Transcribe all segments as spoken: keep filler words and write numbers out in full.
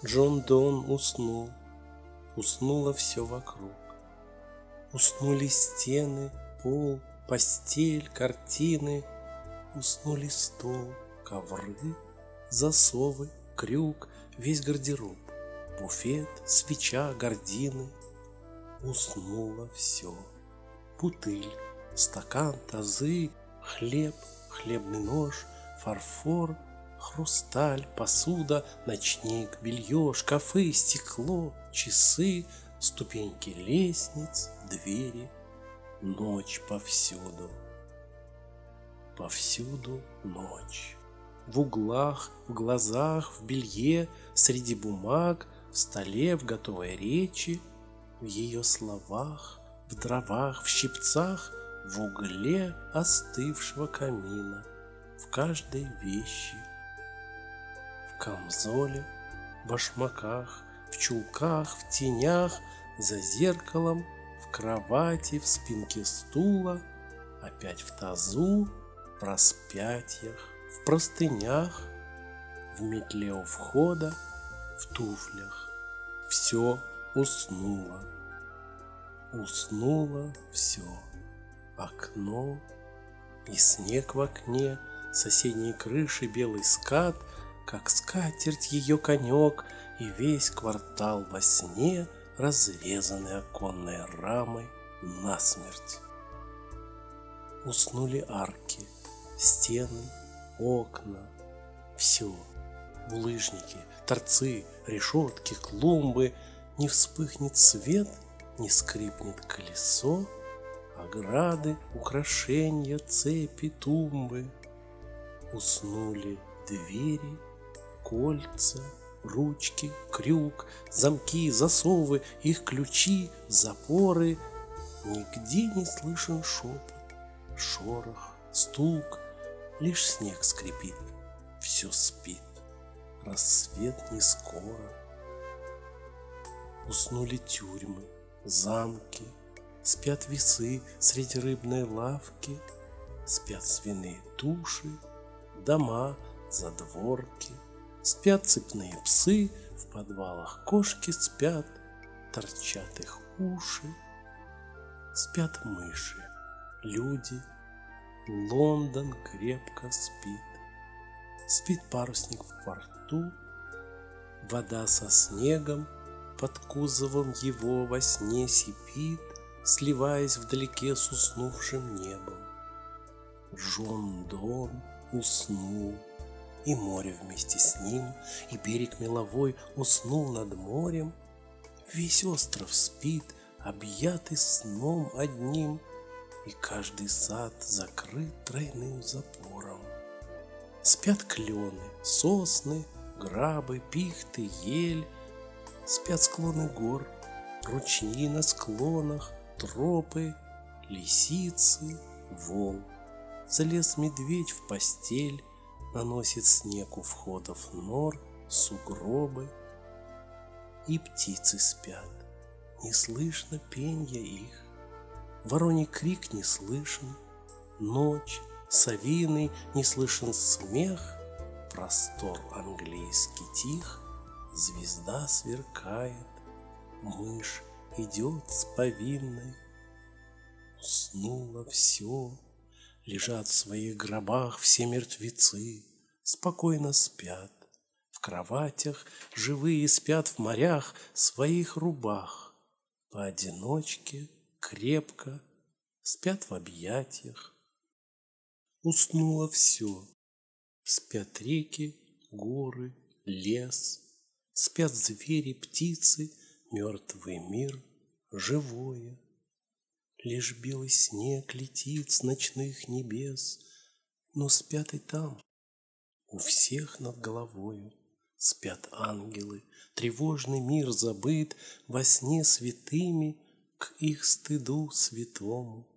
Джон Дон уснул, уснуло все вокруг. Уснули стены, пол, постель, картины. Уснули стол, ковры, засовы, крюк, весь гардероб, буфет, свеча, гардины. Уснуло все. Бутыль, стакан, тазы, хлеб, хлебный нож, фарфор, хрусталь, посуда, ночник, белье, шкафы, стекло, часы, ступеньки лестниц, двери. Ночь повсюду. Повсюду ночь. В углах, в глазах, в белье, среди бумаг, в столе, в готовой речи, в ее словах, в дровах, в щипцах, в угле остывшего камина, в каждой вещи, в камзоле, в башмаках, в чулках, в тенях, за зеркалом, в кровати, в спинке стула, опять в тазу, в распятиях, в простынях, в метле у входа, в туфлях. Все уснуло. Уснуло все. Окно и снег в окне, соседней крыши белый скат, как скатерть ее конек, и весь квартал во сне, разрезанный оконной рамой насмерть. Уснули арки, стены, окна, все. Булыжники, торцы, решетки, клумбы. Не вспыхнет свет, не скрипнет колесо, ограды, украшения, цепи, тумбы. Уснули двери, кольца, ручки, крюк, замки, засовы, их ключи, запоры. Нигде не слышен шепот, шорох, стук, лишь снег скрипит, все спит, рассвет не скоро. Уснули тюрьмы, замки, спят весы среди рыбной лавки, спят свиные туши, дома, задворки, спят цепные псы, в подвалах кошки спят, торчат их уши, спят мыши, люди. Лондон крепко спит. Спит парусник в порту, вода со снегом под кузовом его во сне сипит, сливаясь вдалеке с уснувшим небом. Джон Дон уснул, и море вместе с ним, и берег меловой уснул над морем. Весь остров спит, объятый сном одним, и каждый сад закрыт тройным запором. Спят клены, сосны, грабы, пихты, ель. Спят склоны гор, ручьи на склонах, тропы, лисицы, вол. Залез медведь в постель, наносит снег у входов нор, сугробы. И птицы спят, не слышно пенья их. Вороний крик не слышен, ночь, совиный, не слышен смех, простор английский тих, звезда сверкает, мышь идет с повинной. Уснуло все, лежат в своих гробах все мертвецы, спокойно спят, в кроватях живые спят в морях своих рубах, поодиночке крепко спят в объятиях. Уснуло все. Спят реки, горы, лес. Спят звери, птицы, мертвый мир, живое. Лишь белый снег летит с ночных небес, но спят и там, у всех над головою. Спят ангелы, тревожный мир забыт, во сне святыми к их стыду святому.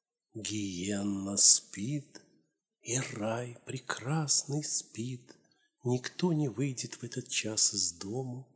Гиенна спит, и рай прекрасный спит, никто не выйдет в этот час из дому.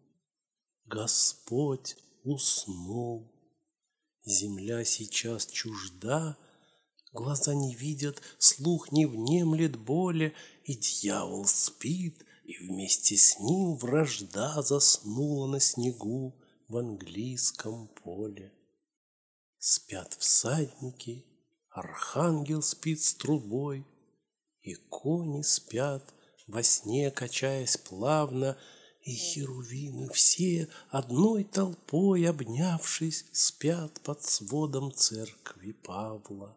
Господь уснул, земля сейчас чужда, глаза не видят, слух не внемлет боли, и дьявол спит, И вместе с ним вражда заснула на снегу в английском поле. Спят всадники, архангел спит с трубой, и кони спят, во сне качаясь плавно, и херувимы все одной толпой, обнявшись, спят под сводом церкви Павла.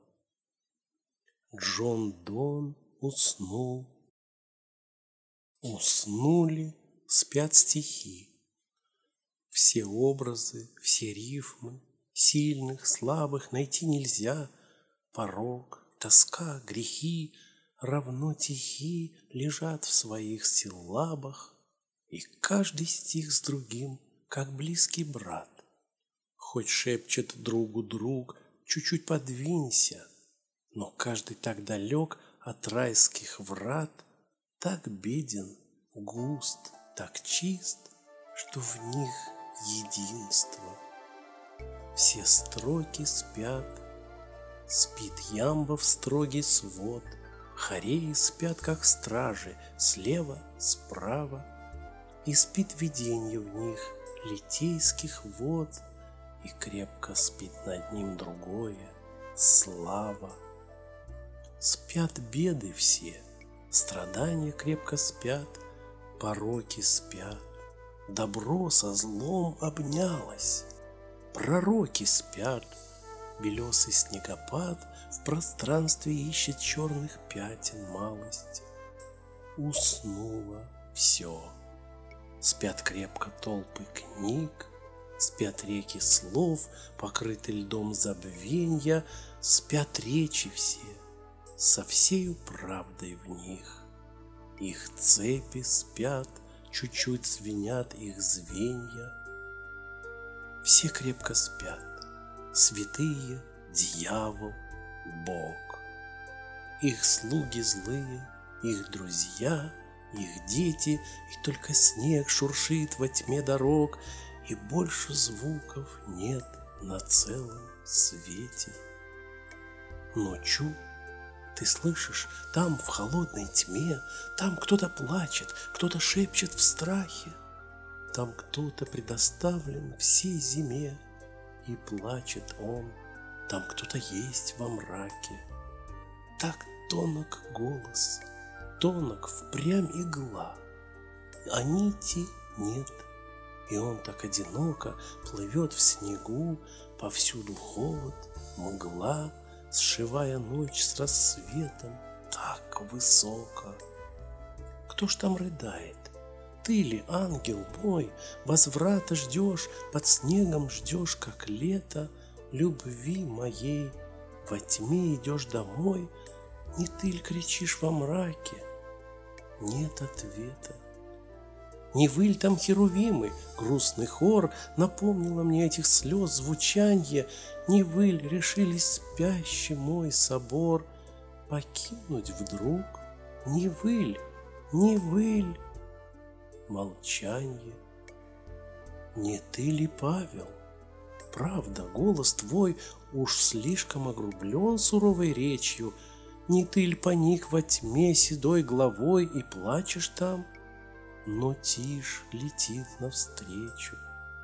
Джон Дон уснул. Уснули, спят стихи. Все образы, все рифмы, сильных, слабых найти нельзя. Порок, тоска, грехи равно тихи лежат в своих силлабах, и каждый стих с другим, как близкий брат. Хоть шепчет другу друг, чуть-чуть подвинься, но каждый так далек от райских врат, так беден, густ, так чист, что в них единство. Все строки спят, спит ямбов строгий свод, хореи спят, как стражи, слева, справа, и спит виденье в них литейских вод, и крепко спит над ним другое — слава. Спят беды все, страдания крепко спят, пороки спят, добро со злом обнялось, пророки спят, белесый снегопад в пространстве ищет черных пятен малость. Уснуло все. Спят крепко толпы книг, спят реки слов, покрыты льдом забвенья, спят речи все, со всею правдой в них. Их цепи спят, чуть-чуть звенят их звенья. Все крепко спят, святые, дьявол, Бог. Их слуги злые, их друзья, их дети, и только снег шуршит во тьме дорог, и больше звуков нет на целом свете. Ночью ты слышишь, там в холодной тьме, там кто-то плачет, кто-то шепчет в страхе, там кто-то предоставлен всей зиме, и плачет он, там кто-то есть во мраке. Так тонок голос, тонок впрямь игла, а нити нет, и он так одиноко плывет в снегу, повсюду холод, мгла, сшивая ночь с рассветом так высоко. Кто ж там рыдает? Ты ли, ангел мой, возврата ждешь, под снегом ждешь, как лето, любви моей? Во тьме идешь домой, не ты ли кричишь во мраке? Нет ответа. Не вы ли там херувимы, грустный хор напомнило мне этих слез звучанье? Не вы ли решились спящий мой собор покинуть вдруг? Не вы ли, не вы ли? Молчанье. Не ты ли, Павел? Правда, голос твой уж слишком огрублен суровой речью. Не ты ли поник во тьме седой головой и плачешь там? Но тишь летит навстречу.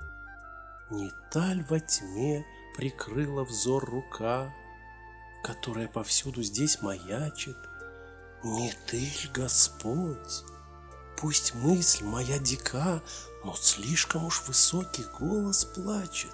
Не та ль во тьме прикрыла взор рука, которая повсюду здесь маячит? Не ты ль, Господь? Пусть мысль моя дика, но слишком уж высокий голос плачет.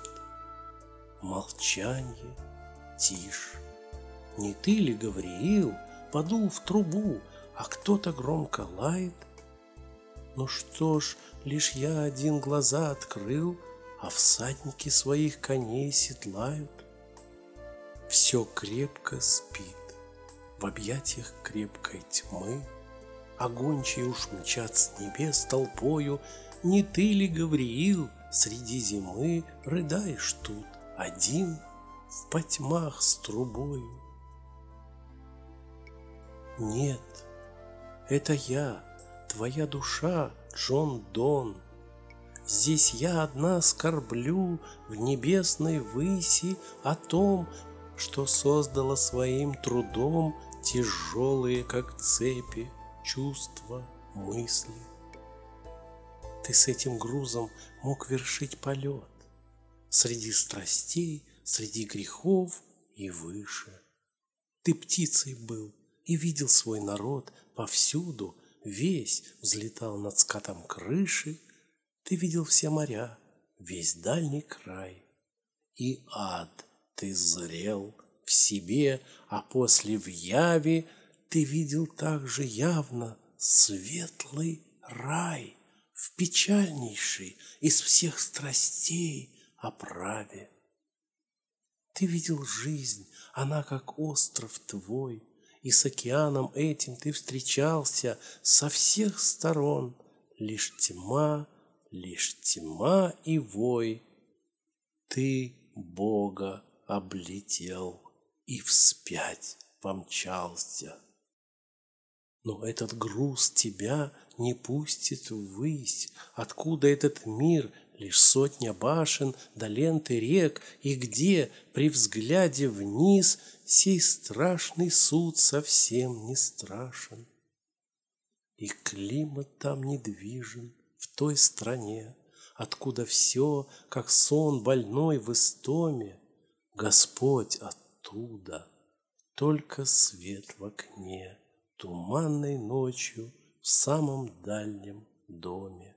Молчанье, тишь. Не ты ли, Гавриил, подул в трубу, а кто-то громко лает? Ну что ж, лишь я один глаза открыл, а всадники своих коней седлают. Все крепко спит в объятиях крепкой тьмы, а гончие уж мчат с небес толпою. Не ты ли, Гавриил, среди зимы рыдаешь тут один в потьмах с трубою? Нет, это я, твоя душа, Джон Дон. Здесь я одна скорблю в небесной выси о том, что создала своим трудом тяжелые, как цепи, чувства, мысли. Ты с этим грузом мог вершить полет среди страстей, среди грехов и выше. Ты птицей был и видел свой народ повсюду, весь взлетал над скатом крыши. Ты видел все моря, весь дальний край. И ад ты зрел в себе, а после в яве ты видел также явно светлый рай в печальнейшей из всех страстей оправе. Ты видел жизнь, она как остров твой, и с океаном этим ты встречался со всех сторон. Лишь тьма, лишь тьма и вой. Ты Бога облетел и вспять помчался. Но этот груз тебя не пустит ввысь, откуда этот мир лишь сотня башен до ленты рек, и где при взгляде вниз сей страшный суд совсем не страшен. И климат там недвижен в той стране, откуда все, как сон больной в истоме. Господь оттуда, только свет в окне, туманной ночью в самом дальнем доме.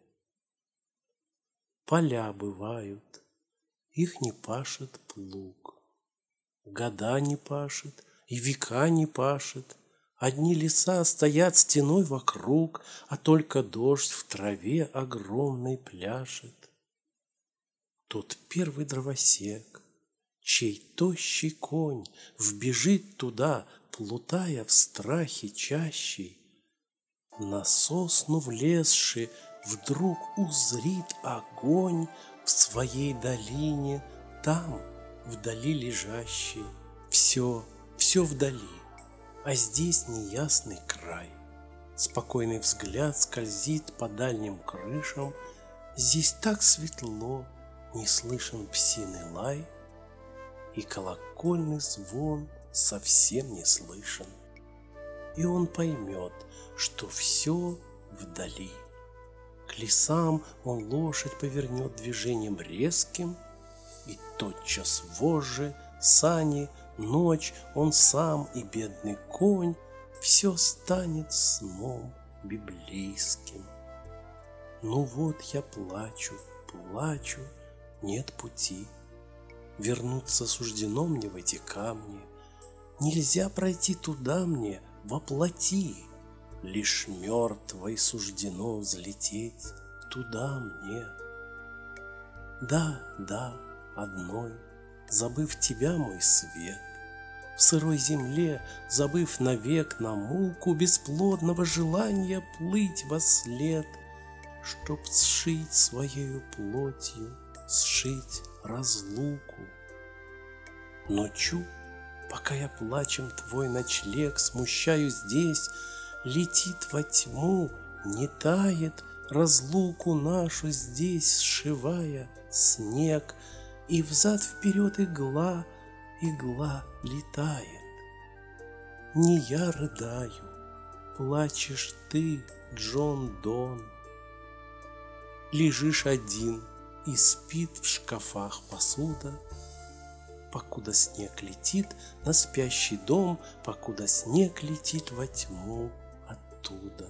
Поля бывают, их не пашет плуг, года не пашет и века не пашет. Одни леса стоят стеной вокруг, а только дождь в траве огромной пляшет. Тот первый дровосек, чей тощий конь вбежит туда, плутая в страхе чащей, на сосну влезши, вдруг узрит огонь в своей долине, там, вдали лежащей. Все, все вдали, а здесь неясный край. Спокойный взгляд скользит по дальним крышам. Здесь так светло, не слышен псиный лай, и колокольный звон совсем не слышен. И он поймет, что все вдали. К лесам он лошадь повернет движением резким, и тотчас вожжи, сани, ночь, он сам и бедный конь, все станет сном библейским. Ну вот я плачу, плачу, нет пути. Вернуться суждено мне в эти камни. Нельзя пройти туда мне воплоти. Лишь мертвой суждено взлететь туда мне. Да, да, одной, забыв тебя, мой свет, в сырой земле, забыв навек на муку бесплодного желания плыть во след, чтоб сшить своею плотью, сшить разлуку. Но чу, пока я плачем твой ночлег смущаю здесь, летит во тьму, не тает, разлуку нашу здесь сшивая снег, и взад-вперед игла, игла летает. Не я рыдаю, плачешь ты, Джон Дон. Лежишь один, и спит в шкафах посуда, покуда снег летит на спящий дом, покуда снег летит во тьму оттуда.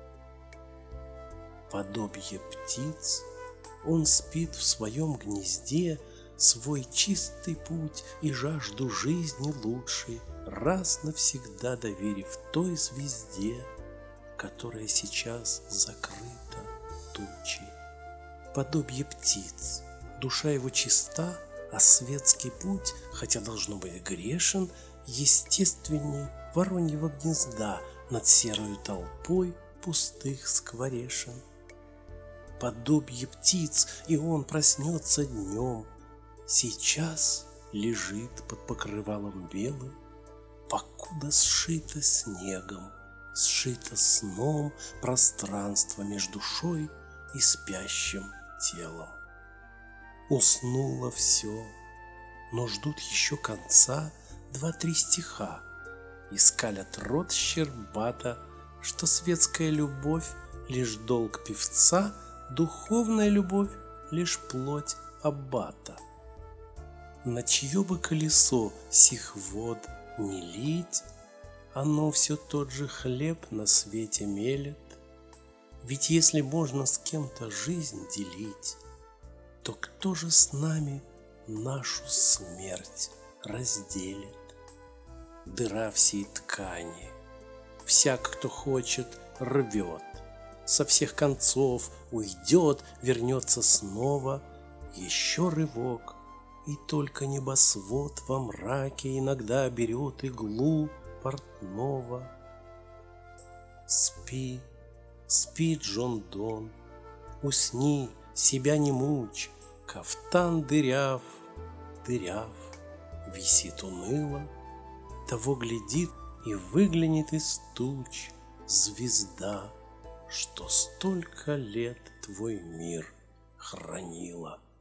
Подобие птиц, он спит в своем гнезде, свой чистый путь и жажду жизни лучшей раз навсегда доверив той звезде, которая сейчас закрыта тучей. Подобие птиц, душа его чиста, а светский путь, хотя должно быть грешен, естественней вороньего гнезда над серою толпой пустых скворешен. Подобие птиц, и он проснется днем, сейчас лежит под покрывалом белым, покуда сшито снегом, сшито сном пространство между душой и спящим телом. Уснуло все, но ждут еще конца два-три стиха, и скалят рот щербато, что светская любовь лишь долг певца Духовная любовь — лишь плоть аббата. На чье бы колесо сих вод не лить, оно все тот же хлеб на свете мелет. Ведь если можно с кем-то жизнь делить, то кто же с нами нашу смерть разделит? Дыра всей ткани, всяк, кто хочет, рвет, со всех концов уйдет, вернется снова, еще рывок, и только небосвод во мраке иногда берет иглу портного. Спи, спи, Джон Дон, усни, себя не мучь, кафтан дыряв, дыряв, висит уныло, того глядит и выглянет из туч звезда, что столько лет твой мир хранила.